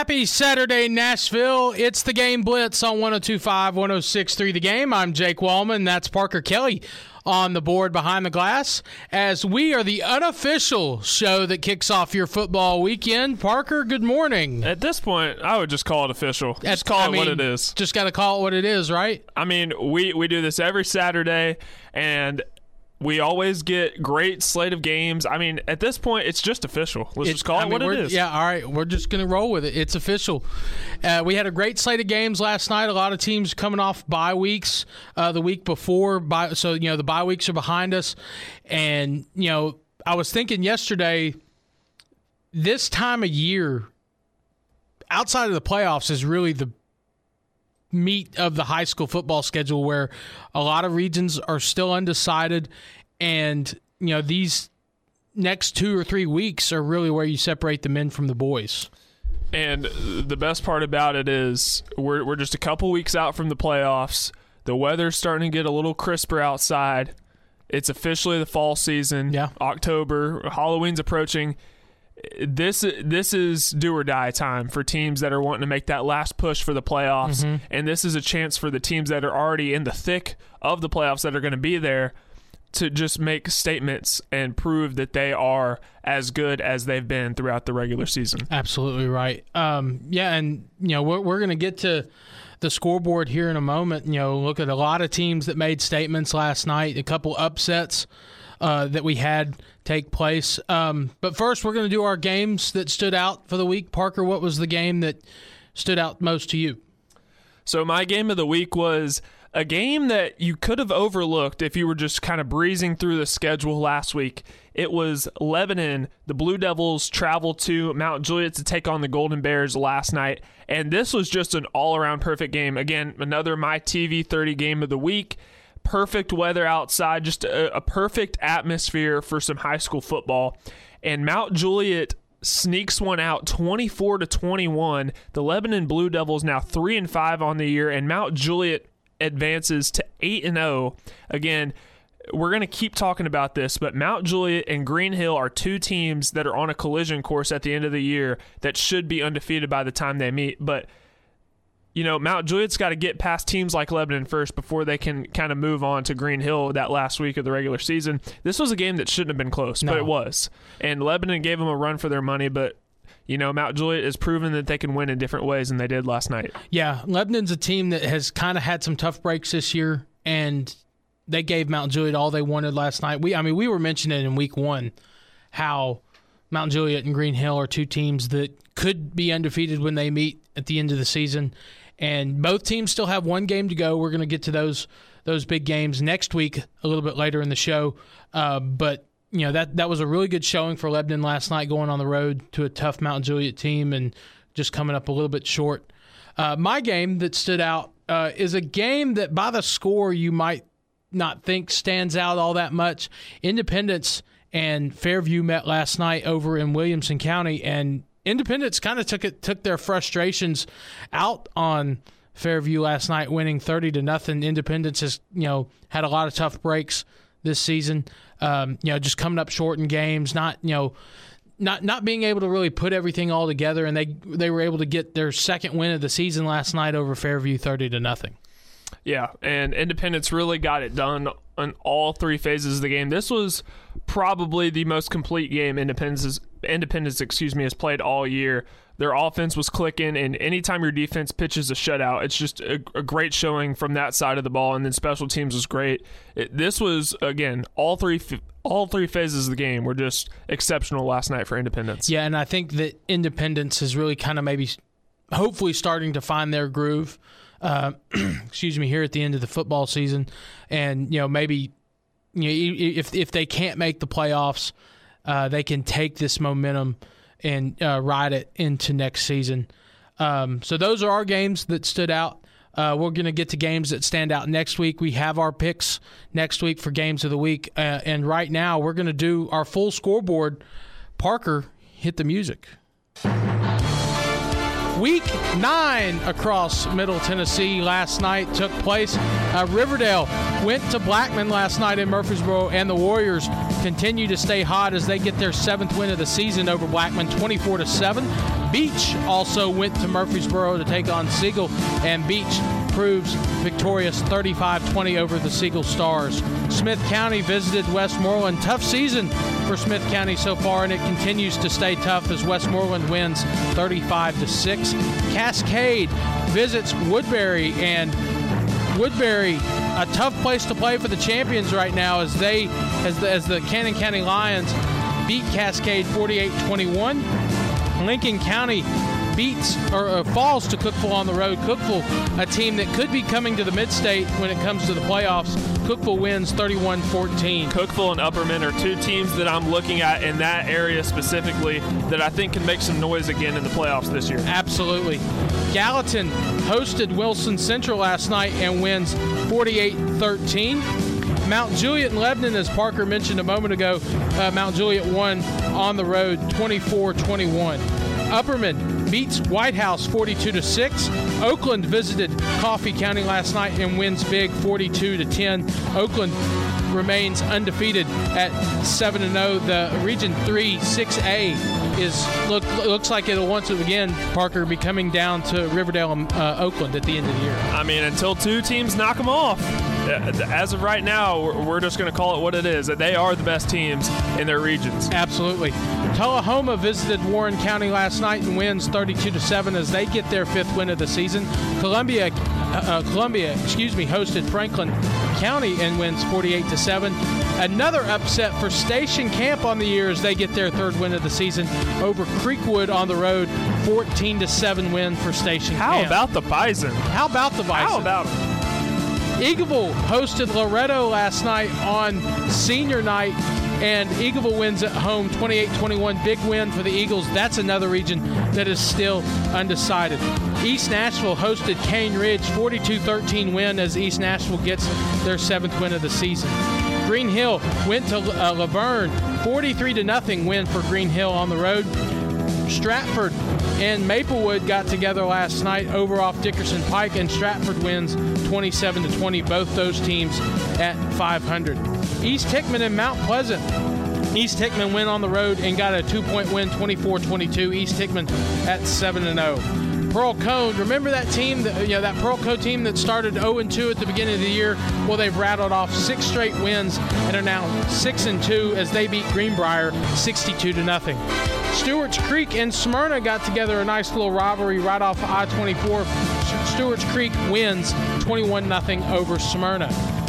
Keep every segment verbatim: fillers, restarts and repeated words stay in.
Happy Saturday, Nashville. It's the Game Blitz on one oh two point five, one oh six point three The Game. I'm Jake Wallman. That's Parker Kelly on the board behind the glass, as we are the unofficial show that kicks off your football weekend. Parker, good morning. At this point, I would just call it official. Just That's, call I it mean, what it is. Just got to call it what it is, right? I mean, we, we do this every Saturday, and we always get great slate of games. I mean, at this point, it's just official. Let's It- just call I it mean, what it we're- is. Yeah, all right. We're just going to roll with it. It's official. Uh, we had a great slate of games last night. A lot of teams coming off bye weeks uh, the week before. Bye, so, you know, the bye weeks are behind us. And, you know, I was thinking yesterday, this time of year, outside of the playoffs, is really the meat of the high school football schedule, where a lot of regions are still undecided. And, you know, these next two or three weeks are really where you separate the men from the boys. And the best part about it is we're we're just a couple weeks out from the playoffs. The weather's starting to get a little crisper outside. It's officially the fall season. Yeah. October, Halloween's approaching. This this is do or die time for teams that are wanting to make that last push for the playoffs. Mm-hmm. And this is a chance for the teams that are already in the thick of the playoffs that are going to be there to just make statements and prove that they are as good as they've been throughout the regular season. Absolutely right. Um, yeah, and, you know, we're, we're going to get to the scoreboard here in a moment. You know, look at a lot of teams that made statements last night, a couple upsets uh, that we had take place. Um, but first, we're going to do our games that stood out for the week. Parker, what was the game that stood out most to you? So my game of the week was a game that you could have overlooked if you were just kind of breezing through the schedule last week. It was Lebanon. The Blue Devils traveled to Mount Juliet to take on the Golden Bears last night, and this was just an all-around perfect game. Again, another My T V thirty game of the week. Perfect weather outside, just a, a perfect atmosphere for some high school football. And Mount Juliet sneaks one out twenty-four to twenty-one. The Lebanon Blue Devils now three and five on the year, and Mount Juliet advances to eight and oh. Again, we're going to keep talking about this, but Mount Juliet and Green Hill are two teams that are on a collision course at the end of the year that should be undefeated by the time they meet. But, you know, Mount Juliet's got to get past teams like Lebanon first before they can kind of move on to Green Hill that last week of the regular season. This was a game that shouldn't have been close, No. but it was. And Lebanon gave them a run for their money, but you know, Mount Juliet has proven that they can win in different ways than they did last night. Yeah, Lebanon's a team that has kind of had some tough breaks this year, and they gave Mount Juliet all they wanted last night. We, I mean, we were mentioning in week one how Mount Juliet and Green Hill are two teams that could be undefeated when they meet at the end of the season, and both teams still have one game to go. We're going to get to those those big games next week a little bit later in the show, uh, but you know, that, that was a really good showing for Lebanon last night, going on the road to a tough Mount Juliet team and just coming up a little bit short. Uh, my game that stood out uh, is a game that by the score you might not think stands out all that much. Independence and Fairview met last night over in Williamson County, and Independence kind of took it took their frustrations out on Fairview last night, winning thirty to nothing. Independence has, you know, had a lot of tough breaks this season, um, you know, just coming up short in games, not, you know, not not being able to really put everything all together, and they they were able to get their second win of the season last night over Fairview, thirty to nothing. Yeah, and Independence really got it done on all three phases of the game. This was probably the most complete game Independence, Independence, excuse me, has played all year. Their offense was clicking, and anytime your defense pitches a shutout, it's just a, a great showing from that side of the ball. And then special teams was great. It, this was, again, all three all three phases of the game were just exceptional last night for Independence. Yeah, and I think that Independence is really kind of maybe, hopefully, starting to find their groove. Uh, excuse me, here at the end of the football season, and you know maybe you know if if they can't make the playoffs, uh, they can take this momentum and uh, ride it into next season. Um, so those are our games that stood out. Uh, we're going to get to games that stand out next week. We have our picks next week for games of the week, uh, and right now we're going to do our full scoreboard. Parker, hit the music. Week nine across Middle Tennessee last night took place. Uh, Riverdale went to Blackman last night in Murfreesboro, and the Warriors continue to stay hot as they get their seventh win of the season over Blackman, twenty-four to seven. Beach also went to Murfreesboro to take on Siegel, and Beach proves victorious thirty-five twenty over the Siegel Stars. Smith County visited Westmoreland. Tough season for Smith County so far, and it continues to stay tough as Westmoreland wins thirty-five to six. Cascade visits Woodbury, and Woodbury, a tough place to play for the champions right now as they, as the, as the Cannon County Lions beat Cascade forty-eight twenty-one. Lincoln County beats or uh, falls to Cookeville on the road. Cookeville, a team that could be coming to the Mid-State when it comes to the playoffs. Cookeville wins thirty-one fourteen. Cookeville and Upperman are two teams that I'm looking at in that area specifically that I think can make some noise again in the playoffs this year. Absolutely. Gallatin hosted Wilson Central last night and wins forty-eight thirteen. Mount Juliet and Lebanon, as Parker mentioned a moment ago, uh, Mount Juliet won on the road twenty-four twenty-one. Upperman beats White House forty-two to six. Oakland visited Coffee County last night and wins big forty-two to ten. Oakland remains undefeated at seven and oh. The Region three six A is look looks like it'll once again, Parker, be coming down to Riverdale and uh, Oakland at the end of the year. I mean, until two teams knock them off. As of right now, we're just going to call it what it is. That they are the best teams in their regions. Absolutely. Tullahoma visited Warren County last night and wins thirty-two to seven as they get their fifth win of the season. Columbia, uh, Columbia, excuse me, hosted Franklin County and wins forty-eight to seven. Another upset for Station Camp on the year as they get their third win of the season over Creekwood on the road, fourteen to seven win for Station How Camp. about the Bison? How about the Bison? How about them? Eagleville hosted Loretto last night on senior night, and Eagleville wins at home twenty-eight twenty-one. Big win for the Eagles. That's another region that is still undecided. East Nashville hosted Cane Ridge, forty-two thirteen win as East Nashville gets their seventh win of the season. Green Hill went to uh, Laverne, forty-three to nothing win for Green Hill on the road. Stratford and Maplewood got together last night over off Dickerson Pike, and Stratford wins twenty-seven to twenty, both those teams at five hundred. East Hickman and Mount Pleasant. East Hickman went on the road and got a two-point win, twenty-four twenty-two. East Hickman at seven and oh. Pearl Cone, remember that team, that, you know, that Pearl Cone team that started oh and two at the beginning of the year? Well, they've rattled off six straight wins and are now six and two as they beat Greenbrier sixty-two to nothing. Stewart's Creek and Smyrna got together a nice little rivalry right off I twenty-four. Stewart's Creek wins twenty-one nothing over Smyrna.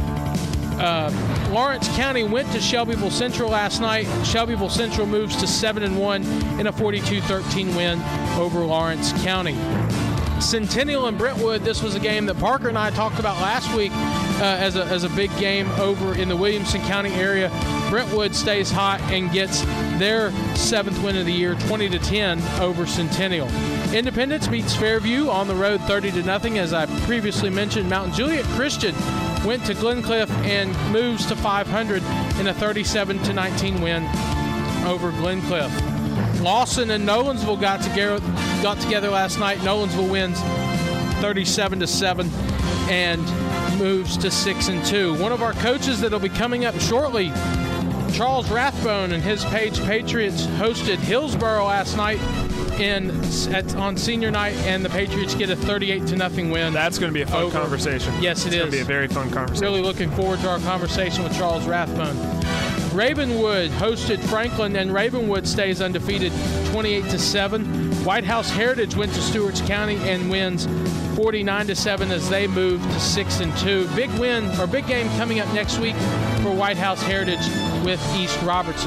Uh, Lawrence County went to Shelbyville Central last night. Shelbyville Central moves to seven and one in a forty-two thirteen win over Lawrence County. Centennial and Brentwood, this was a game that Parker and I talked about last week uh, as, a, as a big game over in the Williamson County area. Brentwood stays hot and gets their seventh win of the year, twenty to ten over Centennial. Independence beats Fairview on the road thirty to nothing. As I previously mentioned, Mount Juliet Christian went to Glencliff and moves to five hundred in a thirty-seven to nineteen win over Glencliff. Lawson and Nolensville got together, got together last night. Nolensville wins thirty-seven to seven and moves to six and two. One of our coaches that'll be coming up shortly, Charles Rathbone and his Page Patriots hosted Hillsboro last night in at, on senior night, and the Patriots get a thirty-eight to nothing win. That's going to be a fun over. conversation. Yes, it it's is. It's going to be a very fun conversation. Really looking forward to our conversation with Charles Rathbone. Ravenwood hosted Franklin, and Ravenwood stays undefeated twenty-eight to seven. White House Heritage went to Stewart's County and wins forty-nine to seven as they move to six and two. Big win or big game coming up next week for White House Heritage with East Robertson.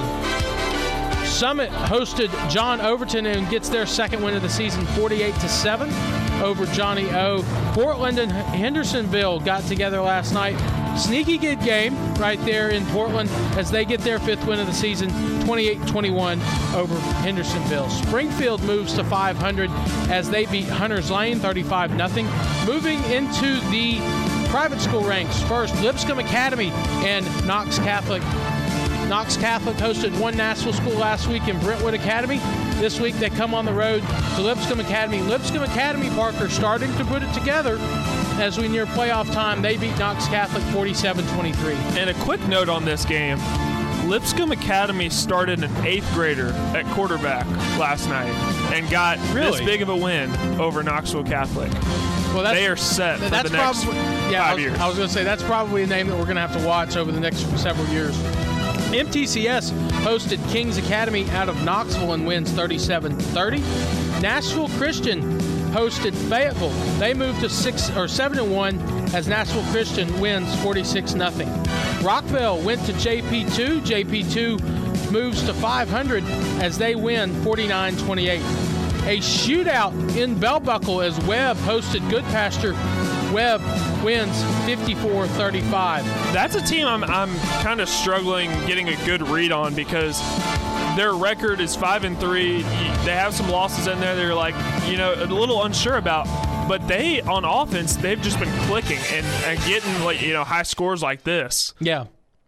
Summit hosted John Overton and gets their second win of the season, forty-eight to seven over Johnny O. Portland and Hendersonville got together last night. Sneaky good game right there in Portland as they get their fifth win of the season, twenty-eight twenty-one over Hendersonville. Springfield moves to five hundred as they beat Hunters Lane thirty-five nothing. Moving into the private school ranks, first Lipscomb Academy and Knox Catholic Knox Catholic hosted one Nashville school last week in Brentwood Academy. This week they come on the road to Lipscomb Academy. Lipscomb Academy, Parker, starting to put it together as we near playoff time. They beat Knox Catholic forty-seven twenty-three. And a quick note on this game. Lipscomb Academy started an eighth grader at quarterback last night and got really? this big of a win over Knoxville Catholic. Well, that's, they are set for that's the next probably, yeah, five I was, years. I was going to say, that's probably a name that we're going to have to watch over the next several years. M T C S hosted Kings Academy out of Knoxville and wins thirty-seven thirty. Nashville Christian hosted Fayetteville. They moved to six or seven and one as Nashville Christian wins forty-six nothing. Rockville went to J P two. J P two moves to five hundred as they win forty-nine twenty-eight. A shootout in Bell Buckle as Webb hosted Goodpasture. Webb wins fifty-four thirty-five. That's a team I'm I'm kind of struggling getting a good read on because their record is five and three. They have some losses in there. They're like, you know, a little unsure about. But they, on offense, they've just been clicking and, and getting like you know high scores like this. Yeah.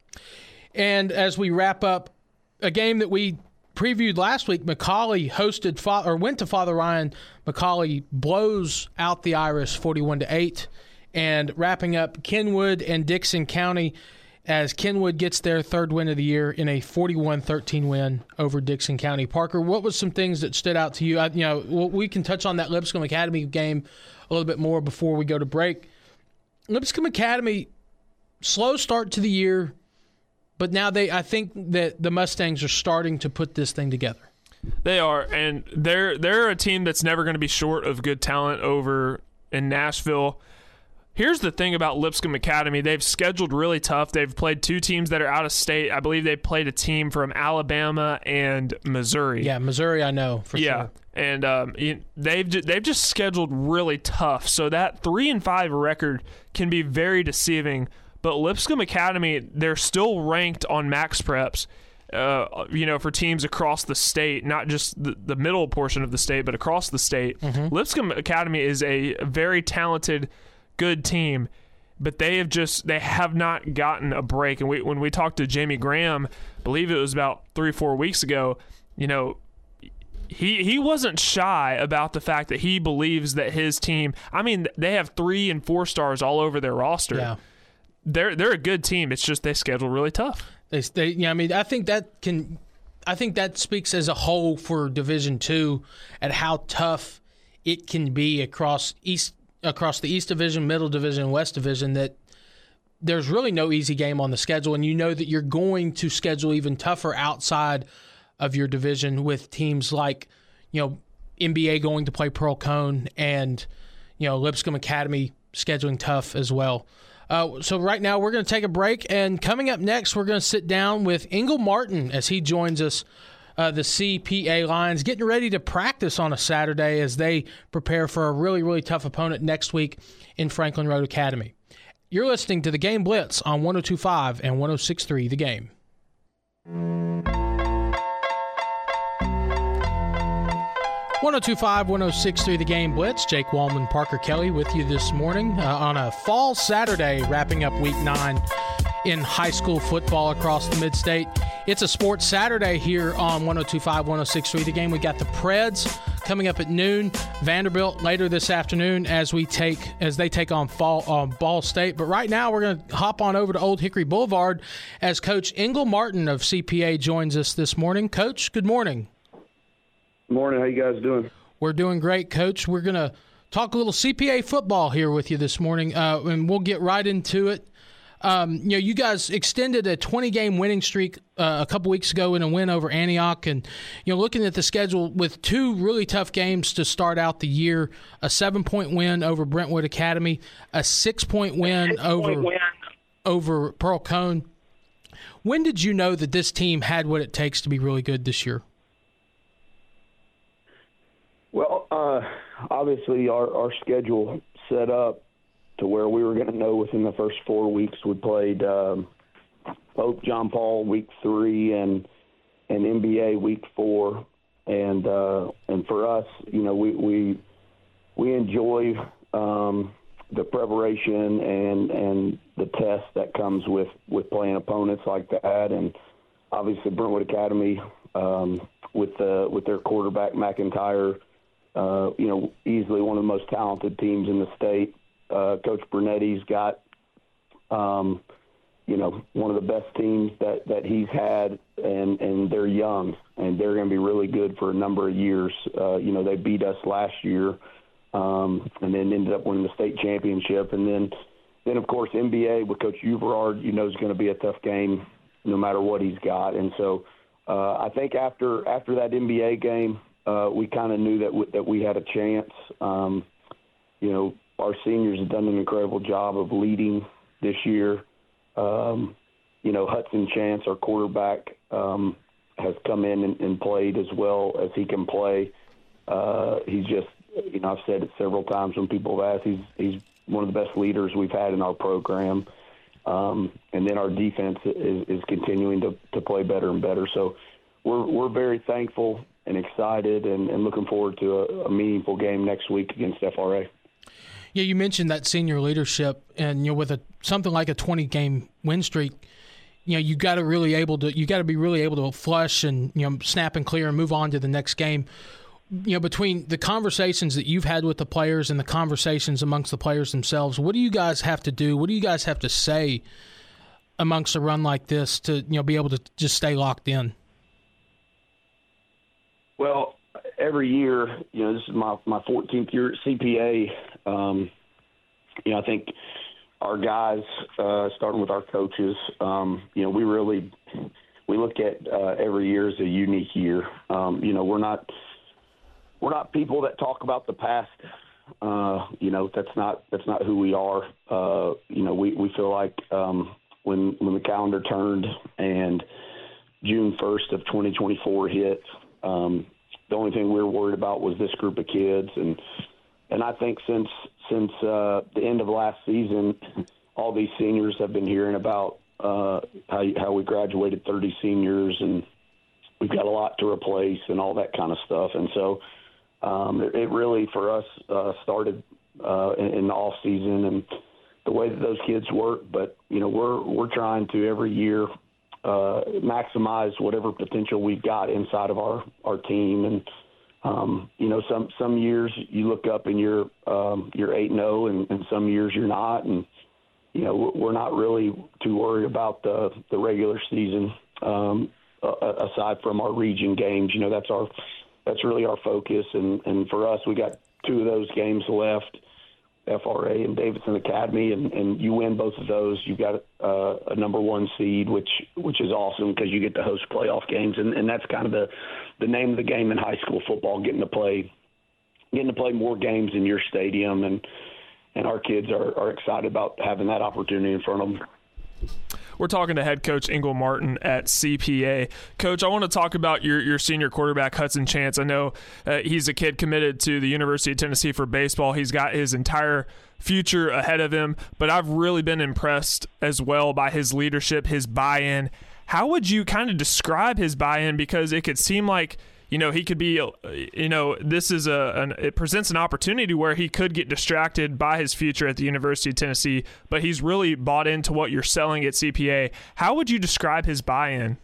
And as we wrap up a game that we previewed last week, McCallie hosted or went to Father Ryan. McCallie blows out the Irish forty-one to eight. And wrapping up, Kenwood and Dixon County as Kenwood gets their third win of the year in a forty-one thirteen win over Dixon County. Parker, what was some things that stood out to you? I, you know, we can touch on that Lipscomb Academy game a little bit more before we go to break. Lipscomb Academy, slow start to the year, but now they, I think that the Mustangs are starting to put this thing together. They are, and they're they're a team that's never going to be short of good talent over in Nashville. Here's the thing about Lipscomb Academy. They've scheduled really tough. They've played two teams that are out of state. I believe they played a team from Alabama and Missouri. Yeah, Missouri I know for yeah. sure. And um, they've ju- they've just scheduled really tough. So that three and five record can be very deceiving. But Lipscomb Academy, they're still ranked on Max Preps. Uh, you know, for teams across the state, not just the, the middle portion of the state, but across the state. Mm-hmm. Lipscomb Academy is a very talented, good team, but they have just they have not gotten a break. And we, when we talked to Jamie Graham, I believe it was about three, four weeks ago, you know, he he wasn't shy about the fact that he believes that his team. I mean, they have three and four stars all over their roster. Yeah. They're they're a good team. It's just they schedule really tough. They, they, yeah, I mean, I think that can, I think that speaks as a whole for Division Two, at how tough it can be across East, across the East Division, Middle Division, and West Division. That there's really no easy game on the schedule, and you know that you're going to schedule even tougher outside of your division with teams like, you know, N B A going to play Pearl Cone, and you know Lipscomb Academy scheduling tough as well. Uh, so right now we're going to take a break, and coming up next we're going to sit down with Engel Martin as he joins us, uh, the C P A Lions, getting ready to practice on a Saturday as they prepare for a really, really tough opponent next week in Franklin Road Academy. You're listening to The Game Blitz on one oh two point five and one oh six point three The Game. one oh two point five, one oh six point three The Game Blitz. Jake Wallman, Parker Kelly with you this morning uh, on a fall Saturday, wrapping up week nine in high school football across the mid-state. It's a sports Saturday here on one oh two point five, one oh six point three The Game. We got the Preds coming up at noon, Vanderbilt later this afternoon as we take as they take on Fall, uh, Ball State. But right now we're going to hop on over to Old Hickory Boulevard as Coach Engel Martin of C P A joins us this morning. Coach, good morning. Morning. How you guys doing? We're doing great, Coach. We're going to talk a little C P A football here with you this morning, uh, and we'll get right into it. Um, you know, you guys extended a twenty-game winning streak uh, a couple weeks ago in a win over Antioch, and you know, looking at the schedule with two really tough games to start out the year: a seven-point win over Brentwood Academy, a six-point win six over win. over Pearl Cone. When did you know that this team had what it takes to be really good this year? Well, uh, obviously our, our schedule set up to where we were going to know within the first four weeks. We played um, Pope John Paul week three and and N B A week four, and uh, and for us, you know, we we we enjoy um, the preparation and and the test that comes with, with playing opponents like that, and obviously Brentwood Academy um, with the with their quarterback McIntyre, uh, you know, easily one of the most talented teams in the state. Uh, Coach Brunetti's got, um, you know, one of the best teams that, that he's had, and, and they're young, and they're going to be really good for a number of years. Uh, you know, they beat us last year, um, and then ended up winning the state championship, and then. Then, of course, N B A with Coach Uverard, you know, is going to be a tough game no matter what he's got. And so uh, I think after after that N B A game, uh, we kind of knew that w- that we had a chance. Um, you know, our seniors have done an incredible job of leading this year. Um, you know, Hudson Chance, our quarterback, um, has come in and, and played as well as he can play. Uh, he's just, you know, I've said it several times when people have asked, he's he's one of the best leaders we've had in our program. Um, and then our defense is, is continuing to, to play better and better. So we're we're very thankful and excited and, and looking forward to a, a meaningful game next week against F R A. Yeah, you mentioned that senior leadership, and you know, with a something like a twenty game win streak, you know, you got to really able to you got to be really able to flush and, you know, snap and clear and move on to the next game. You know, between the conversations that you've had with the players and the conversations amongst the players themselves, what do you guys have to do? What do you guys have to say amongst a run like this to, you know, be able to just stay locked in? Well, every year, you know, this is my, my fourteenth year at C P A. Um, you know, I think our guys, uh, starting with our coaches, um, you know, we really, we look at uh, every year as a unique year. Um, you know, we're not, We're not people that talk about the past. Uh, you know, that's not that's not who we are. Uh, you know, we, we feel like um, when when the calendar turned and June first of twenty twenty-four hit, um, the only thing we were worried about was this group of kids. And and I think since since uh, the end of last season, all these seniors have been hearing about uh, how how we graduated thirty seniors, and we've got a lot to replace and all that kind of stuff. And so. Um, it, it really, for us, uh, started uh, in, in the off season and the way that those kids work. But you know, we're we're trying to every year uh, maximize whatever potential we've got inside of our, our team. And um, you know, some some years you look up and you're um, you're eight and zero, and some years you're not. And you know, we're not really too worried about the the regular season um, uh, aside from our region games. You know, that's our That's really our focus, and, and for us, we got two of those games left, F R A and Davidson Academy, and, and you win both of those, you've got uh, a number one seed, which which is awesome because you get to host playoff games, and, and that's kind of the, the name of the game in high school football, getting to play getting to play more games in your stadium, and and our kids are, are excited about having that opportunity in front of them. We're talking to head coach Ingle Martin at C P A. Coach, I want to talk about your, your senior quarterback, Hudson Chance. I know uh, he's a kid committed to the University of Tennessee for baseball. He's got his entire future ahead of him, but I've really been impressed as well by his leadership, his buy-in. How would you kind of describe his buy-in? Because it could seem like, you know, he could be, you know, this is a, an, it presents an opportunity where he could get distracted by his future at the University of Tennessee, but he's really bought into what you're selling at C P A. How would you describe his buy-in?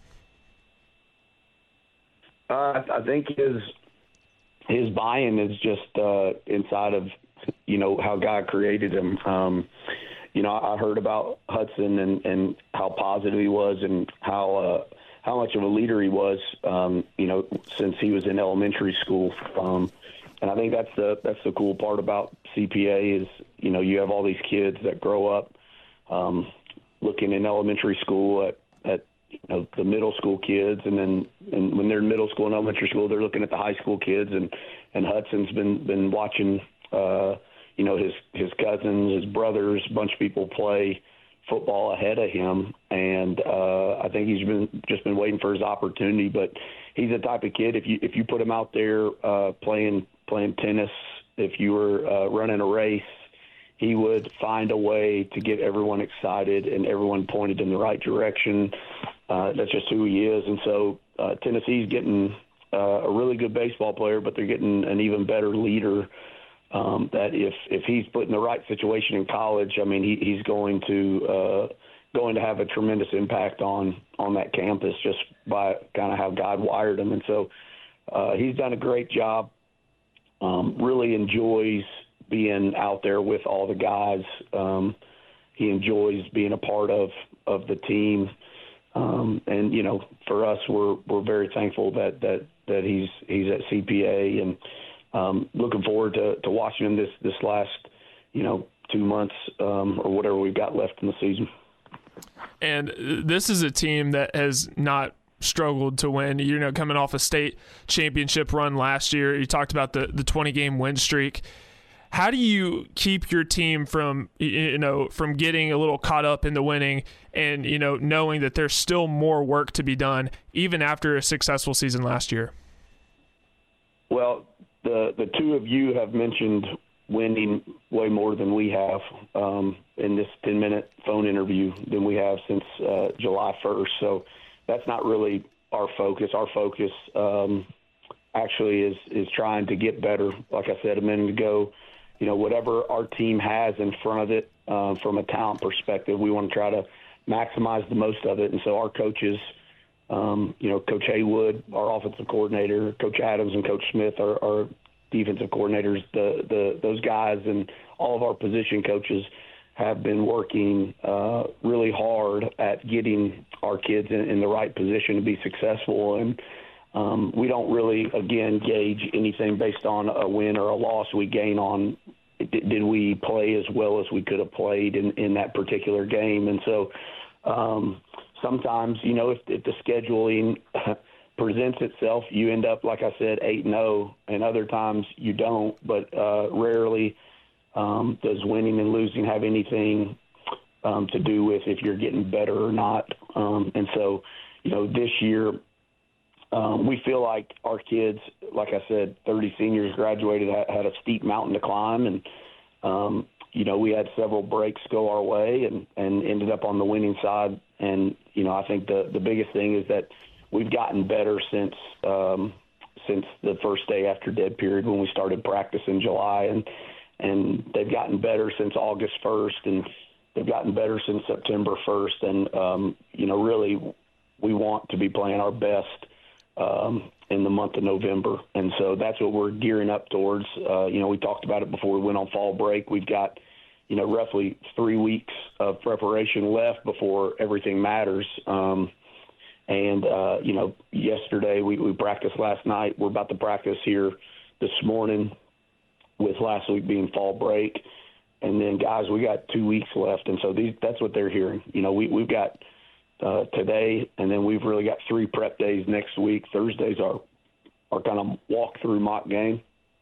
Uh, I think his, his buy-in is just uh, inside of, you know, how God created him. Um, you know, I heard about Hudson and, and how positive he was and how, uh, how much of a leader he was, um, you know, since he was in elementary school. Um, and I think that's the that's the cool part about C P A is, you know, you have all these kids that grow up um, looking in elementary school at, at you know, the middle school kids, and then and when they're in middle school and elementary school, they're looking at the high school kids. And, and Hudson's been been watching, uh, you know, his his cousins, his brothers, a bunch of people play football ahead of him, and uh, I think he's been just been waiting for his opportunity. But he's the type of kid, if you if you put him out there uh, playing playing tennis, if you were uh, running a race, he would find a way to get everyone excited and everyone pointed in the right direction. Uh, that's just who he is. And so uh, Tennessee's getting uh, a really good baseball player, but they're getting an even better leader. Um, that if, if he's put in the right situation in college, I mean, he, he's going to uh, going to have a tremendous impact on on that campus just by kind of how God wired him. And so uh, he's done a great job. Um, really enjoys being out there with all the guys. Um, he enjoys being a part of, of the team. Um, and, you know, for us, we're we're very thankful that that, that he's he's at C P A, and um, looking forward to, to watching him this, this last, you know, two months um, or whatever we've got left in the season. And this is a team that has not struggled to win. You know, coming off a state championship run last year, you talked about the the twenty game win streak. How do you keep your team from, you know, from getting a little caught up in the winning and, you know, knowing that there's still more work to be done even after a successful season last year? Well, the the two of you have mentioned winning way more than we have um, in this ten minute phone interview than we have since uh, July first. So that's not really our focus. Our focus um, actually is, is trying to get better. Like I said a minute ago, you know, whatever our team has in front of it uh, from a talent perspective, we want to try to maximize the most of it. And so our coaches, um, you know, Coach Haywood, our offensive coordinator, Coach Adams and Coach Smith, our, our defensive coordinators, the, the those guys and all of our position coaches have been working uh, really hard at getting our kids in, in the right position to be successful. And um, we don't really, again, gauge anything based on a win or a loss. We gain on did, did we play as well as we could have played in, in that particular game. And so um, sometimes, you know, if, if the scheduling presents itself, you end up, like I said, eight and oh, and other times you don't, but uh, rarely um, does winning and losing have anything um, to do with if you're getting better or not. Um, and so, you know, this year um, we feel like our kids, like I said, thirty seniors graduated, had, had a steep mountain to climb, and um, you know, we had several breaks go our way and, and ended up on the winning side. And, you know, I think the, the biggest thing is that we've gotten better since um, since the first day after dead period when we started practice in July, and and they've gotten better since August first, and they've gotten better since September first. And um, you know, really, we want to be playing our best um, in the month of November, and so that's what we're gearing up towards. Uh, you know, we talked about it before we went on fall break. We've got, you know, roughly three weeks of preparation left before everything matters. Um, And, uh, you know, yesterday we, we practiced last night. We're about to practice here this morning with last week being fall break. And then, guys, we got two weeks left. And so these, that's what they're hearing. You know, we, we've got uh, today, and then we've really got three prep days next week. Thursday's our, our kind of walk-through mock game.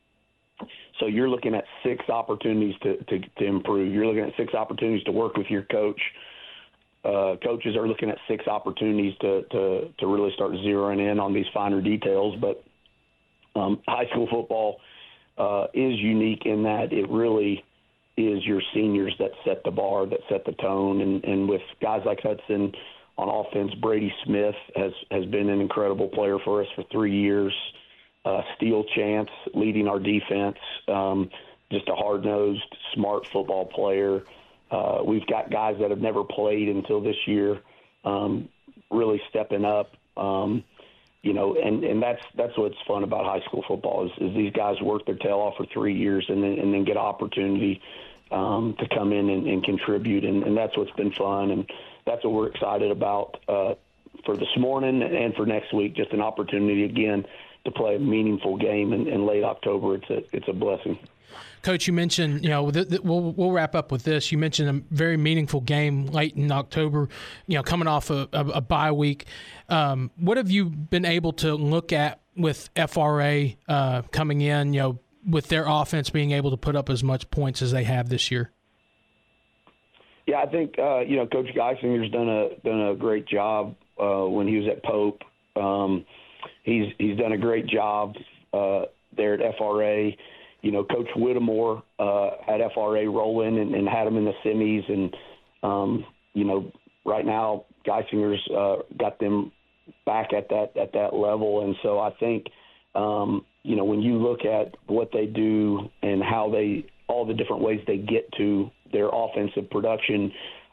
So you're looking at six opportunities to, to, to improve. You're looking at six opportunities to work with your coach. Uh, coaches are looking at six opportunities to, to, to really start zeroing in on these finer details. But um, high school football uh, is unique in that it really is your seniors that set the bar, that set the tone. And, and with guys like Hudson on offense, Brady Smith has, has been an incredible player for us for three years. Uh, Steele Chance leading our defense, um, just a hard-nosed, smart football player. Uh, we've got guys that have never played until this year, um, really stepping up, um, you know, and, and that's that's what's fun about high school football is, is these guys work their tail off for three years and then and then get opportunity um, to come in and, and contribute, and, and that's what's been fun, and that's what we're excited about uh, for this morning and for next week. Just an opportunity again to play a meaningful game in, in late October. It's a it's a blessing. Coach, you mentioned, you know, th- th- we'll we'll wrap up with this. You mentioned a very meaningful game late in October, you know, coming off a, a, a bye week. Um, what have you been able to look at with F R A uh, coming in, you know, with their offense being able to put up as much points as they have this year? Yeah, I think uh, you know, Coach Geisinger's done a done a great job uh, when he was at Pope. Um, he's he's done a great job uh, there at F R A. You know, Coach Whittemore uh, had F R A rolling and, and had them in the semis. And, um, you know, right now Geisinger's uh, got them back at that at that level. And so I think, um, you know, when you look at what they do and how they – all the different ways they get to their offensive production,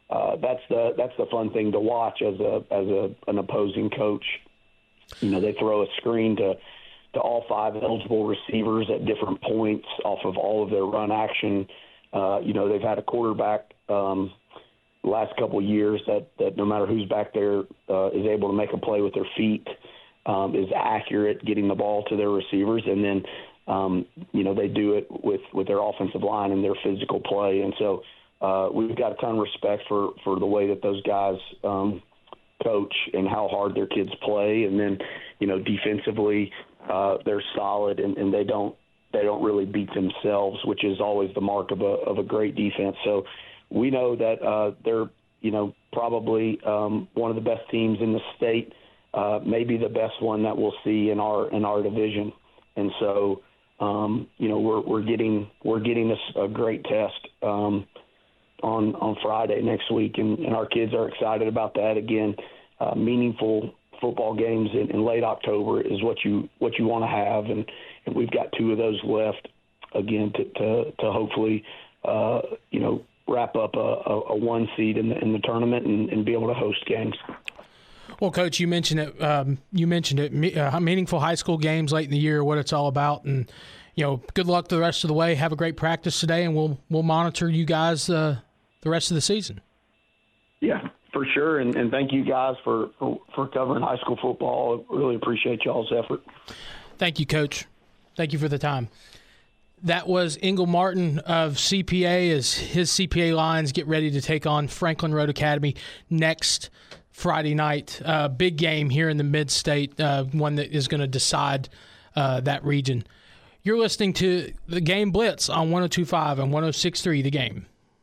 uh, that's the that's the fun thing to watch as a as a an opposing coach. You know, they throw a screen to to all five eligible receivers at different points off of all of their run action. Uh, you know, they've had a quarterback um, the last couple of years that, that no matter who's back there uh, is able to make a play with their feet, um, is accurate getting the ball to their receivers. And then, um, you know, they do it with, with their offensive line and their physical play. And so uh, we've got a ton of respect for, for the way that those guys um, coach and how hard their kids play. And then, you know, defensively, uh, they're solid and, and they don't, they don't really beat themselves, which is always the mark of a of a great defense. So we know that uh, they're, you know, probably um, one of the best teams in the state, uh, maybe the best one that we'll see in our in our division. And so, um, you know, we're we're getting we're getting this a great test um, on on Friday next week, and, and our kids are excited about that. Again, uh, meaningful football games in, in late October is what you what you want to have, and, and we've got two of those left again to to, to hopefully uh, you know wrap up a, a, a one seed in the in the tournament and, and be able to host games. Well, Coach, you mentioned it. Um, you mentioned it. Uh, meaningful high school games late in the year, what it's all about, and you know, good luck the rest of the way. Have a great practice today, and we'll we'll monitor you guys uh, the rest of the season. Yeah. For sure, and, and thank you guys for, for, for covering high school football. I really appreciate y'all's effort. Thank you, Coach. Thank you for the time. That was Engel Martin of C P A as his C P A Lions get ready to take on Franklin Road Academy next Friday night. Uh, big game here in the Mid-State, uh, one that is going to decide uh, that region. You're listening to the Game Blitz on one oh two point five and one oh six point three The Game.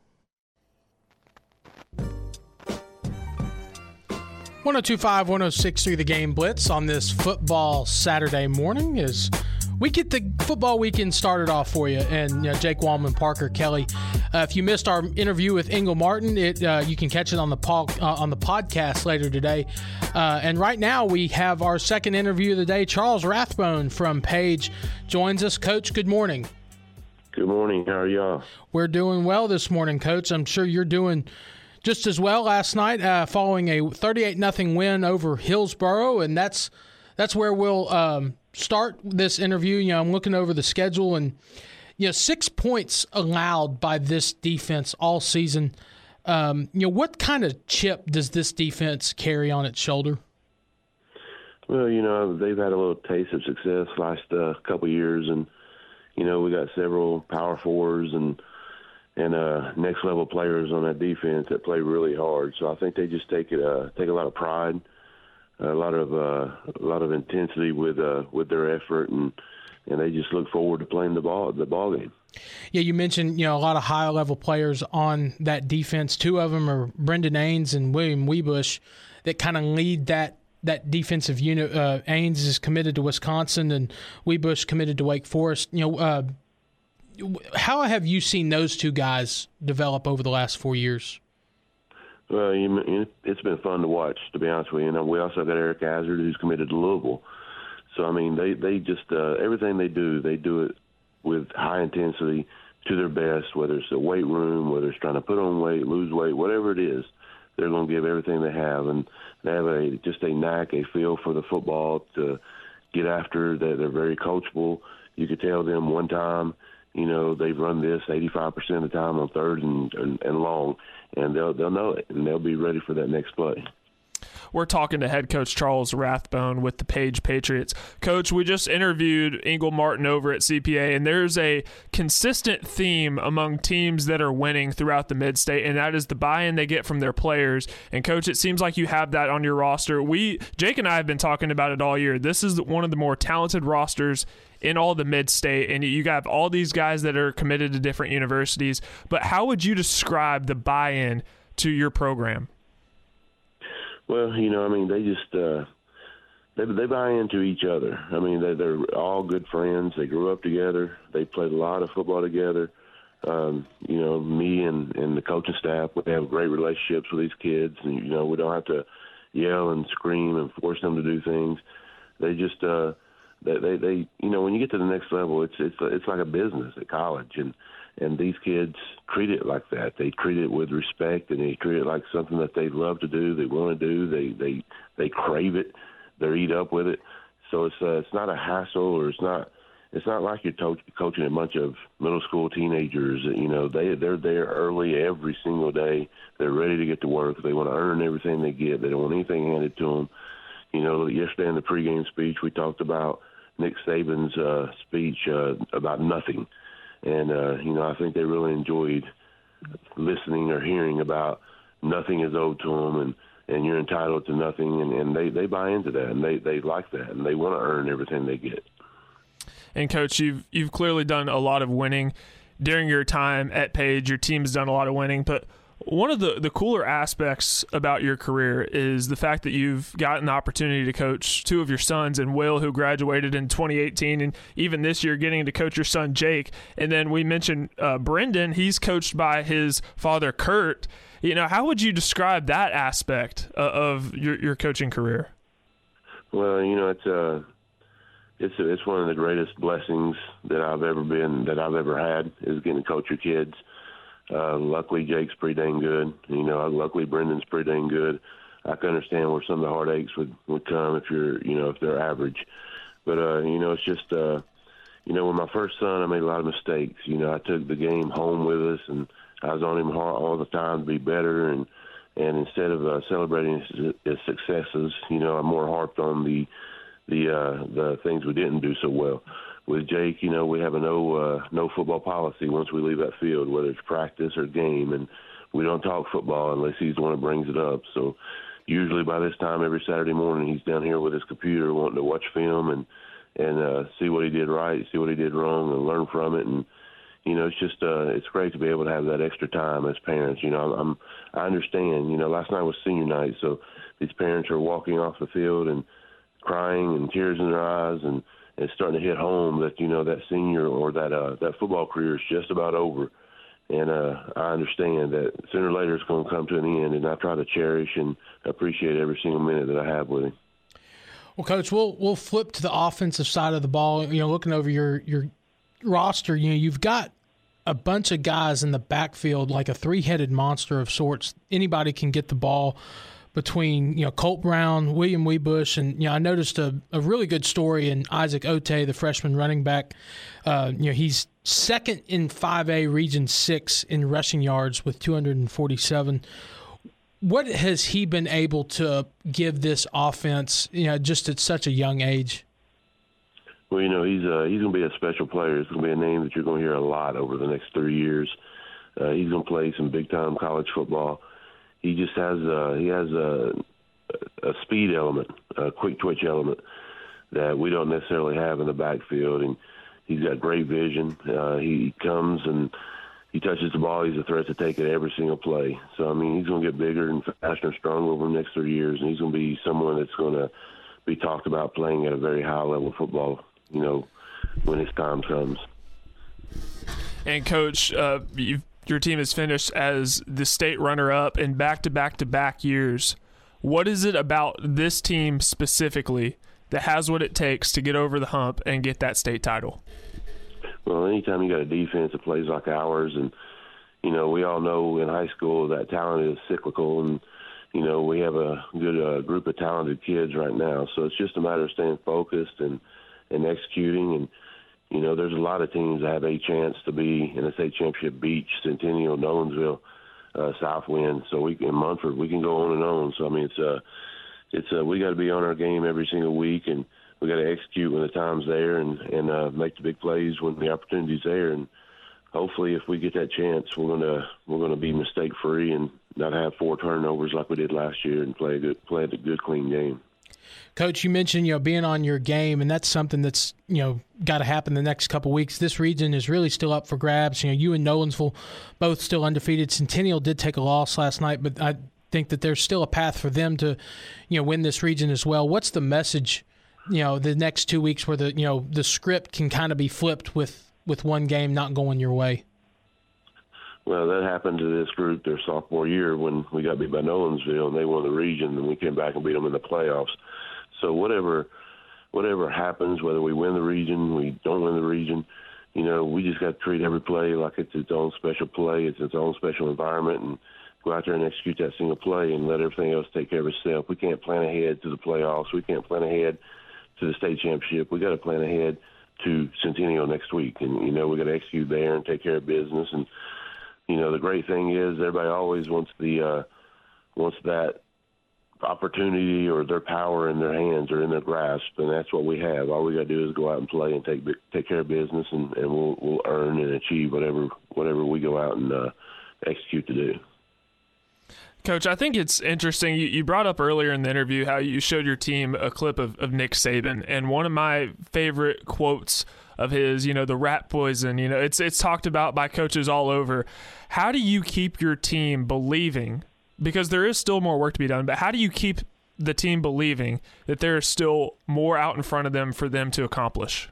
one oh two point five, one oh six point three The Game Blitz on this football Saturday morning as we get the football weekend started off for you. And you know, Jake Wallman, Parker Kelly. Uh, if you missed our interview with Engel Martin, it uh, you can catch it on the po- uh, on the podcast later today. Uh, and right now we have our second interview of the day. Charles Rathbone from Page joins us. Coach, good morning. Good morning. How are y'all? We're doing well this morning, Coach. I'm sure you're doing just as well last night, uh, following a thirty-eight nothing win over Hillsboro, and that's that's where we'll um, start this interview. You know, I'm looking over the schedule, and you know, six points allowed by this defense all season. Um, you know, what kind of chip does this defense carry on its shoulder? Well, you know, they've had a little taste of success last uh, couple of years, and you know, we got several power fours and. and uh, next-level players on that defense that play really hard. So I think they just take it, uh, take a lot of pride, a lot of uh, a lot of intensity with uh, with their effort, and and they just look forward to playing the ball the ball game. Yeah, you mentioned you know a lot of high-level players on that defense. Two of them are Brendan Ains and William Weebush that kind of lead that that defensive unit. Uh, Ains is committed to Wisconsin, and Weebush committed to Wake Forest. You know. Uh, How have you seen those two guys develop over the last four years? Well, you, it's been fun to watch, to be honest with you. And we also got Eric Hazard, who's committed to Louisville. So, I mean, they, they just uh, – everything they do, they do it with high intensity to their best, whether it's the weight room, whether it's trying to put on weight, lose weight, whatever it is. They're going to give everything they have. And they have a just a knack, a feel for the football to get after. They're, they're very coachable. You could tell them one time – you know, they've run this eighty-five percent of the time on third and, and, and long, and they'll they'll know it, and they'll be ready for that next play. We're talking to head coach Charles Rathbone with the Page Patriots. Coach, we just interviewed Engel Martin over at C P A, and there's a consistent theme among teams that are winning throughout the Mid-State, and that is the buy-in they get from their players. And, Coach, it seems like you have that on your roster. We, Jake and I have been talking about it all year. This is one of the more talented rosters in all the Mid-State, and you got all these guys that are committed to different universities. But how would you describe the buy-in to your program? Well, you know, I mean, they just uh, they they buy into each other. I mean, they, they're all good friends. They grew up together. They played a lot of football together. Um, you know, me and, and the coaching staff, we have great relationships with these kids. And, you know, we don't have to yell and scream and force them to do things. They just uh, they, they, they, you know, when you get to the next level, it's it's it's like a business at college, and and these kids treat it like that. They treat it with respect, and they treat it like something that they love to do, they want to do, they they they crave it, they eat up with it. So it's uh, it's not a hassle, or it's not it's not like you're to- coaching a bunch of middle school teenagers. You know, they they're there early every single day. They're ready to get to work. They want to earn everything they get. They don't want anything handed to them. You know, yesterday in the pregame speech, we talked about Nick Saban's uh, speech uh, about nothing. And, uh, you know, I think they really enjoyed listening or hearing about nothing is owed to them, and, and you're entitled to nothing. And, and they, they buy into that, and they, they like that, and they want to earn everything they get. And, Coach, you've, you've clearly done a lot of winning. During your time at Page, your team's done a lot of winning, but one of the, the cooler aspects about your career is the fact that you've gotten the opportunity to coach two of your sons, and Will, who graduated in twenty eighteen, and even this year getting to coach your son, Jake. And then we mentioned uh, Brendan. He's coached by his father, Kurt. You know, how would you describe that aspect uh, of your, your coaching career? Well, you know, it's uh, it's it's one of the greatest blessings that I've ever been, that I've ever had, is getting to coach your kids. Uh, luckily, Jake's pretty dang good. You know, luckily Brendan's pretty dang good. I can understand where some of the heartaches would, would come if you're, you know, if they're average. But, uh, you know, it's just, uh, you know, with my first son, I made a lot of mistakes. You know, I took the game home with us, and I was on him hard all the time to be better. And, and instead of uh, celebrating his, his successes, you know, I more harped on the, the, uh, the things we didn't do so well. With Jake, you know, we have a no uh, no football policy once we leave that field, whether it's practice or game, and we don't talk football unless he's the one that brings it up. So usually by this time every Saturday morning he's down here with his computer wanting to watch film and and uh, see what he did right, see what he did wrong, and learn from it. And you know, it's just uh, it's great to be able to have that extra time as parents. You know, I'm I understand. You know, last night was senior night, so these parents are walking off the field and crying and tears in their eyes, and it's starting to hit home that, you know, that senior or that uh, that football career is just about over. And uh, I understand that sooner or later it's going to come to an end, and I try to cherish and appreciate every single minute that I have with him. Well, Coach, we'll we'll flip to the offensive side of the ball. You know, looking over your your roster, you know, you've got a bunch of guys in the backfield, like a three-headed monster of sorts. Anybody can get the ball between, you know, Colt Brown, William Weebush, and, you know, I noticed a, a really good story in Isaac Ote, the freshman running back. Uh, you know, he's second in five A Region six in rushing yards with two hundred forty-seven. What has he been able to give this offense, you know, just at such a young age? Well, you know, he's uh, he's going to be a special player. It's going to be a name that you're going to hear a lot over the next three years. Uh, he's going to play some big-time college football. He just has uh, he has a, a speed element, a quick twitch element that we don't necessarily have in the backfield, and he's got great vision. Uh, he comes and he touches the ball. He's a threat to take it every single play. So I mean, he's going to get bigger and faster and stronger over the next three years, and he's going to be someone that's going to be talked about playing at a very high level of football, you know, when his time comes. And Coach, uh, you've your team has finished as the state runner-up in back-to-back-to-back years. What is it about this team specifically that has what it takes to get over the hump and get that state title? Well, anytime you got a defense that plays like ours, and, you know, we all know in high school that talent is cyclical, and, you know, we have a good uh, group of talented kids right now. So it's just a matter of staying focused and, and executing. And, you know, there's a lot of teams that have a chance to be in the state championship: Beach, Centennial, Nolensville, uh, Southwind. So we can, Munford, we can go on and on. So, I mean, it's uh, it's uh, we got to be on our game every single week, and we got to execute when the time's there, and, and uh, make the big plays when the opportunity's there. And hopefully if we get that chance, we're going to we're gonna be mistake-free and not have four turnovers like we did last year, and play a good, play a good, clean game. Coach, you mentioned, you know, being on your game, and that's something that's, you know, got to happen the next couple of weeks. This region is really still up for grabs. You know, you and Nolensville both still undefeated. Centennial did take a loss last night, but I think that there's still a path for them to, you know, win this region as well. What's the message, you know, the next two weeks where the, you know, the script can kind of be flipped with, with one game not going your way? Well, that happened to this group their sophomore year when we got beat by Nolensville, and they won the region, and we came back and beat them in the playoffs. So whatever whatever happens, whether we win the region, we don't win the region, you know, we just got to treat every play like it's its own special play, it's its own special environment, and go out there and execute that single play and let everything else take care of itself. We can't plan ahead to the playoffs. We can't plan ahead to the state championship. We got to plan ahead to Centennial next week, and you know we got to execute there and take care of business. And you know the great thing is everybody always wants the uh, wants that opportunity or their power in their hands or in their grasp, and that's what we have. All we got to do is go out and play and take take care of business, and, and we'll we'll earn and achieve whatever whatever we go out and uh, execute to do. Coach, I think it's interesting. You, you brought up earlier in the interview how you showed your team a clip of, of Nick Saban, and one of my favorite quotes of his, you know, the rat poison, you know, it's it's talked about by coaches all over. How do you keep your team believing, because there is still more work to be done, but how do you keep the team believing that there is still more out in front of them for them to accomplish?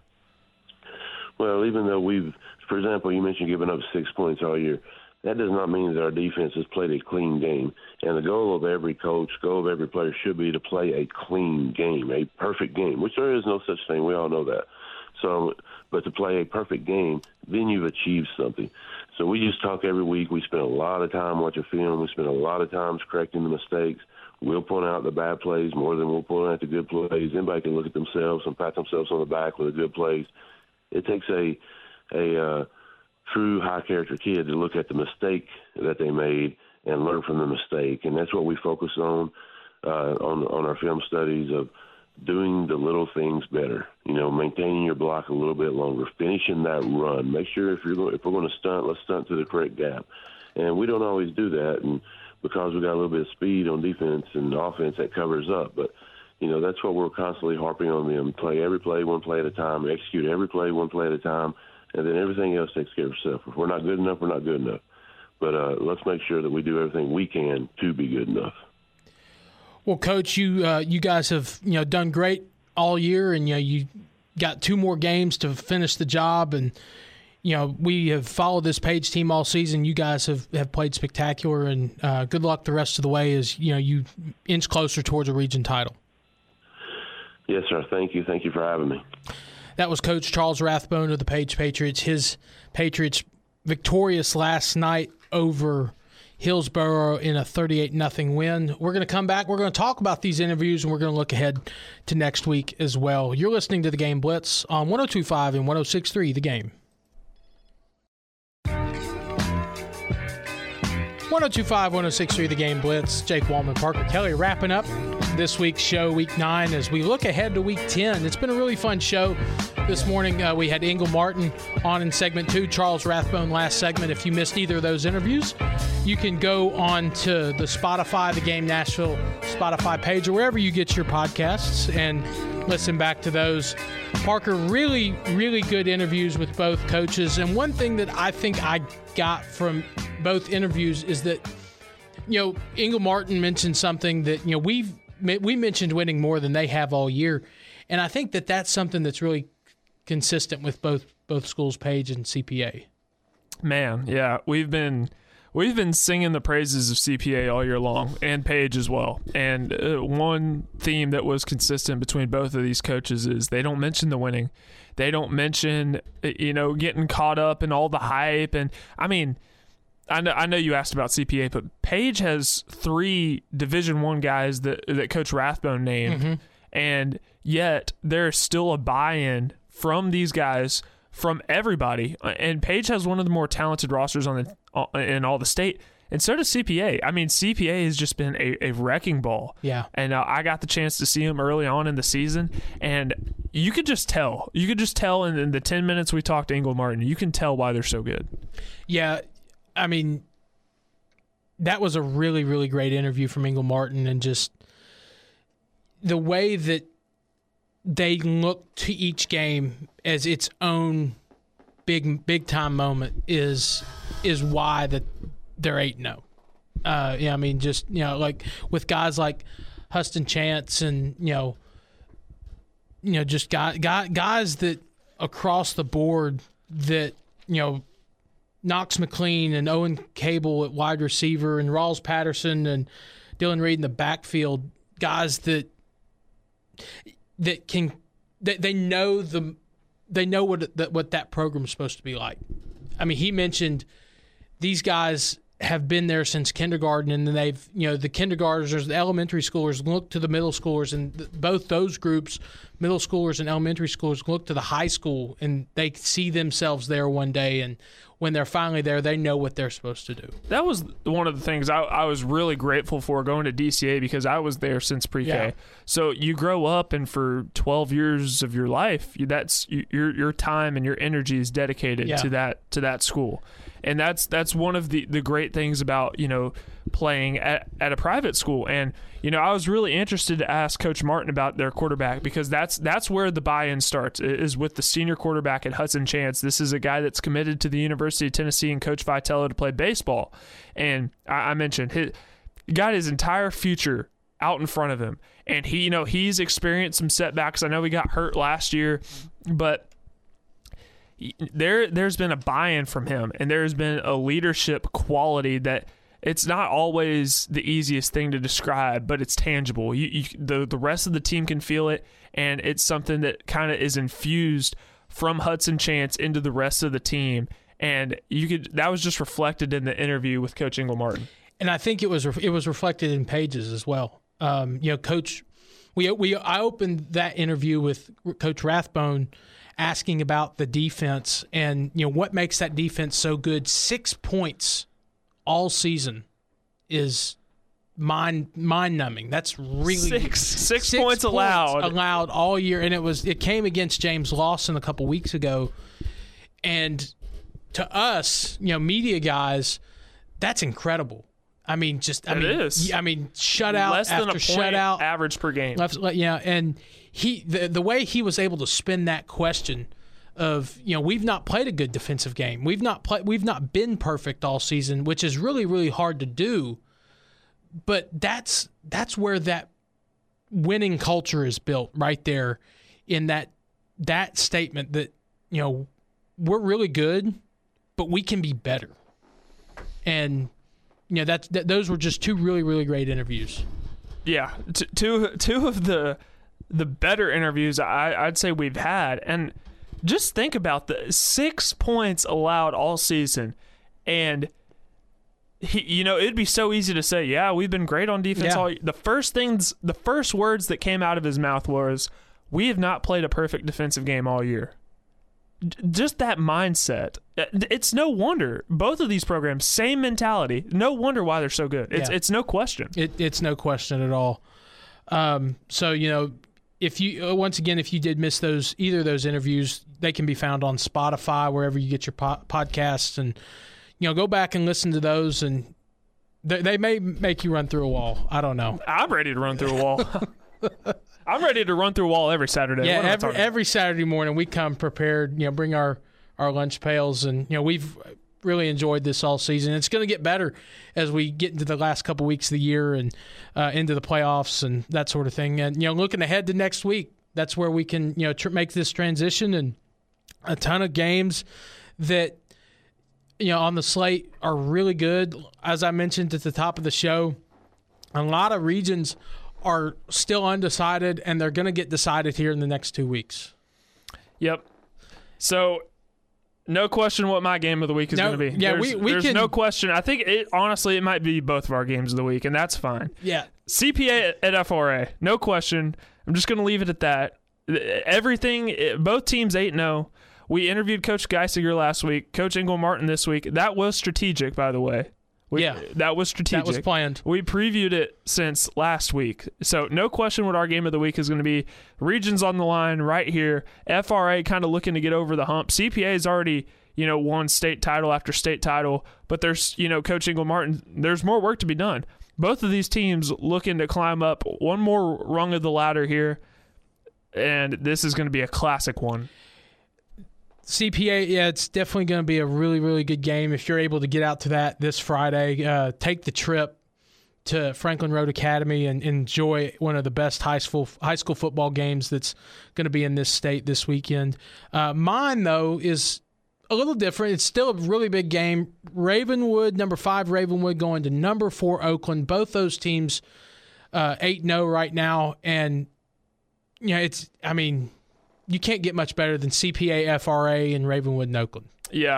Well, even though we've, for example, you mentioned giving up six points all year, that does not mean that our defense has played a clean game. And the goal of every coach, goal of every player should be to play a clean game, a perfect game, which there is no such thing. We all know that. So, but to play a perfect game, then you've achieved something. So we just talk every week. We spend a lot of time watching film. We spend a lot of time correcting the mistakes. We'll point out the bad plays more than we'll point out the good plays. Anybody can look at themselves and pat themselves on the back with the good plays. It takes a a uh, true high-character kid to look at the mistake that they made and learn from the mistake. And that's what we focus on uh, on, on our film studies of doing the little things better, you know, maintaining your block a little bit longer, finishing that run. Make sure if, you're going, if we're going to stunt, let's stunt to the correct gap. And we don't always do that, and because we got a little bit of speed on defense and offense, that covers up. But, you know, that's what we're constantly harping on them. Play every play one play at a time, execute every play one play at a time, and then everything else takes care of itself. If we're not good enough, we're not good enough. But uh, let's make sure that we do everything we can to be good enough. Well, Coach, you uh, you guys have you know done great all year, and you know you got two more games to finish the job. And you know we have followed this Page team all season. You guys have, have played spectacular, and uh, good luck the rest of the way as you know you inch closer towards a region title. Yes, sir. Thank you. Thank you for having me. That was Coach Charles Rathbone of the Page Patriots. His Patriots victorious last night over Hillsboro in a thirty-eight nothing win. We're going to come back. We're going to talk about these interviews, and we're going to look ahead to next week as well. You're listening to The Game Blitz on one oh two point five and one oh six point three The Game. one oh two point five, one oh six point three The Game Blitz. Jake Wallman, Parker Kelly wrapping up this week's show, week nine, as we look ahead to week ten. It's been a really fun show. This morning uh, we had Ingle Martin on in segment two, Charles Rathbone last segment. If you missed either of those interviews, you can go on to the Spotify, the Game Nashville Spotify page, or wherever you get your podcasts, and listen back to those. Parker, really, really good interviews with both coaches. And one thing that I think I got from both interviews is that, you know, Ingle Martin mentioned something that, you know, we've we mentioned winning more than they have all year. And I think that that's something that's really consistent with both both schools, Page and C P A. Man, yeah, we've been we've been singing the praises of C P A all year long, and Page as well. And uh, one theme that was consistent between both of these coaches is they don't mention the winning. They don't mention, you know, getting caught up in all the hype. And I mean, I know, I know you asked about C P A, but Page has three Division One guys that that Coach Rathbone named, mm-hmm. and yet there's still a buy-in from these guys, from everybody. And Page has one of the more talented rosters on the in all the state, and so does C P A. I mean, C P A has just been a, a wrecking ball. Yeah. And uh, I got the chance to see him early on in the season, and you could just tell. You could just tell in, in the ten minutes we talked to Ingle Martin, you can tell why they're so good. Yeah. I mean, that was a really, really great interview from Ingle Martin, and just the way that they look to each game as its own big, big time moment is is why that they're eight and oh. Uh, yeah, I mean, just you know, like with guys like Huston Chance, and you know, you know, just guy, guy, guys that across the board that you know. Knox McLean and Owen Cable at wide receiver, and Rawls Patterson and Dylan Reed in the backfield, guys that that can they, they know the they know what the, what that program's supposed to be like. I mean, he mentioned these guys have been there since kindergarten, and then they've, you know, the kindergartners, the elementary schoolers look to the middle schoolers, and th- both those groups, middle schoolers and elementary schoolers, look to the high school, and they see themselves there one day, and when they're finally there, they know what they're supposed to do. That was one of the things I, I was really grateful for going to D C A, because I was there since pre-K. Yeah. So you grow up, and for twelve years of your life, you, that's your your time and your energy is dedicated Yeah. to that to that school. And that's that's one of the, the great things about, you know, playing at, at a private school. And, you know, I was really interested to ask Coach Martin about their quarterback, because that's that's where the buy-in starts, is with the senior quarterback at Hudson Chance. This is a guy that's committed to the University of Tennessee and Coach Vitello to play baseball. And I, I mentioned his got his entire future out in front of him. And he, you know, he's experienced some setbacks. I know he got hurt last year, but there there's been a buy-in from him, and there's been a leadership quality that it's not always the easiest thing to describe, but it's tangible. You, you, the the rest of the team can feel it, and it's something that kind of is infused from Hudson Chance into the rest of the team. And you could that was just reflected in the interview with Coach Ingle Martin. And I think it was it was reflected in Pages as well. Um, you know, Coach, we we I opened that interview with Coach Rathbone, asking about the defense and, you know, what makes that defense so good. Six points all season is mind mind numbing. That's really six six, six points, points allowed allowed all year, and it was it came against James Lawson a couple weeks ago. And to us, you know, media guys, that's incredible. I mean, just I it mean, is. I mean, shutout less after than a point shutout average per game. Left, yeah, and he the the way he was able to spin that question of, you know, we've not played a good defensive game. We've not played. We've not been perfect all season, which is really really hard to do. But that's that's where that winning culture is built, right there, in that that statement that, you know, we're really good, but we can be better. And you know, that's that, those were just two really really great interviews. Yeah, t- two two of the the better interviews I, I'd say we've had. And just think about the six points allowed all season. And, he, you know, it'd be so easy to say, yeah, we've been great on defense. Yeah. all The first things, the first words that came out of his mouth was, we have not played a perfect defensive game all year. Just that mindset. It's no wonder both of these programs, same mentality. No wonder why they're so good. It's Yeah. it's no question. It, it's no question at all. Um, so, you know, if you uh, once again, if you did miss those either of those interviews, they can be found on Spotify, wherever you get your po- podcasts, and, you know, go back and listen to those, and they, they may make you run through a wall. I don't know. I'm ready to run through a wall. I'm ready to run through a wall every Saturday. Yeah, What am I every talking every Saturday morning we come prepared. You know, bring our, our lunch pails, and, you know, we've really enjoyed this all season. It's going to get better as we get into the last couple weeks of the year and uh, into the playoffs and that sort of thing. And, you know, looking ahead to next week, that's where we can, you know, tr- make this transition, and a ton of games that, you know, on the slate are really good. As I mentioned at the top of the show, a lot of regions are still undecided, and they're going to get decided here in the next two weeks. Yep. So, no question what my game of the week is No, going to be. yeah, there's, we- we there's can- no question. I think, it honestly, it might be both of our games of the week, and that's fine. Yeah. C P A at, at F R A, no question. I'm just going to leave it at that. Everything, both teams eight and oh. We interviewed Coach Geisiger last week, Coach Ingle Martin this week. That was strategic, by the way. We, Yeah. That was strategic. That was planned. We previewed it since last week. So no question what our game of the week is going to be. Regions on the line right here. F R A kind of looking to get over the hump. C P A is already, you know, won state title after state title. But there's, you know, Coach Ingle Martin, there's more work to be done. Both of these teams looking to climb up one more rung of the ladder here. And this is going to be a classic one. C P A, yeah, it's definitely going to be a really, really good game if you're able to get out to that this Friday. Uh, take the trip to Franklin Road Academy and enjoy one of the best high school high school football games that's going to be in this state this weekend. Uh, mine, though, is a little different. It's still a really big game. Ravenwood, number five Ravenwood, going to number four Oakland. Both those teams uh, eight and oh right now. And, you know, it's, I mean, you can't get much better than C P A, F R A, and Ravenwood and Oakland. Yeah.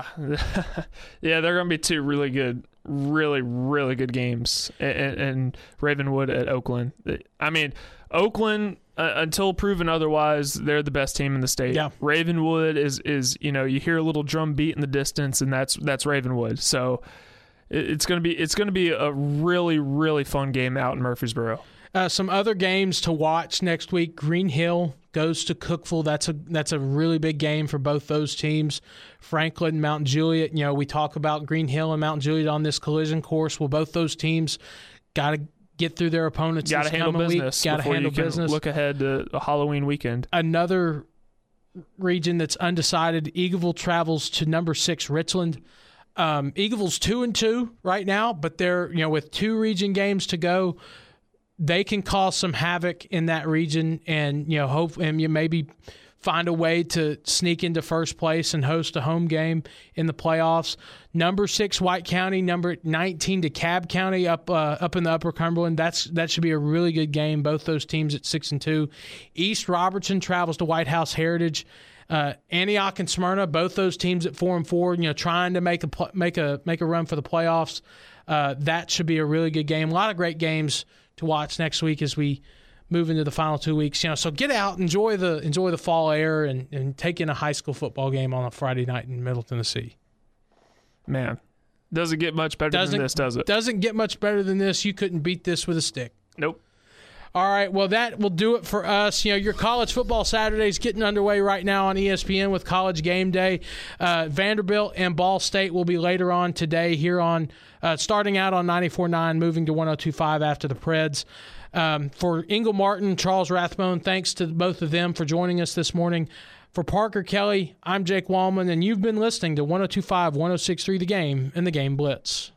yeah, they're going to be two really good, really, really good games. And, and Ravenwood at Oakland. I mean, Oakland, uh, until proven otherwise, they're the best team in the state. Yeah. Ravenwood is, is, you know, you hear a little drum beat in the distance, and that's that's Ravenwood. So it, it's going to be it's going to be a really, really fun game out in Murfreesboro. Uh, some other games to watch next week. Green Hill goes to Cookeville. That's a that's a really big game for both those teams. Franklin, Mount Juliet. You know, we talk about Green Hill and Mount Juliet on this collision course. Well, both those teams got to get through their opponents. Got to this handle coming business. Got to handle you can business. Look ahead to a Halloween weekend. Another region that's undecided. Eagleville travels to number six Richland. Um, Eagleville's two and two right now, but they're you know with two region games to go. They can cause some havoc in that region, and you know, hope and you maybe find a way to sneak into first place and host a home game in the playoffs. Number six White County, number nineteen DeKalb County up uh, up in the Upper Cumberland. That's that should be a really good game. Both those teams at six and two. East Robertson travels to White House Heritage. Uh, Antioch and Smyrna, both those teams at four and four. You know, trying to make a make a make a run for the playoffs. Uh, that should be a really good game. A lot of great games to watch next week as we move into the final two weeks. You know, so get out, enjoy the enjoy the fall air, and, and take in a high school football game on a Friday night in Middle Tennessee. Man, doesn't get much better doesn't, than this, does it? Doesn't get much better than this. You couldn't beat this with a stick. Nope. All right, well, that will do it for us. You know, your college football Saturday is getting underway right now on E S P N with College Game Day. Uh, Vanderbilt and Ball State will be later on today here on, uh, starting out on ninety-four point nine, moving to one oh two point five after the Preds. Um, for Ingle Martin, Charles Rathbone, thanks to both of them for joining us this morning. For Parker Kelly, I'm Jake Wallman, and you've been listening to one oh two point five, one oh six point three The Game and The Game Blitz.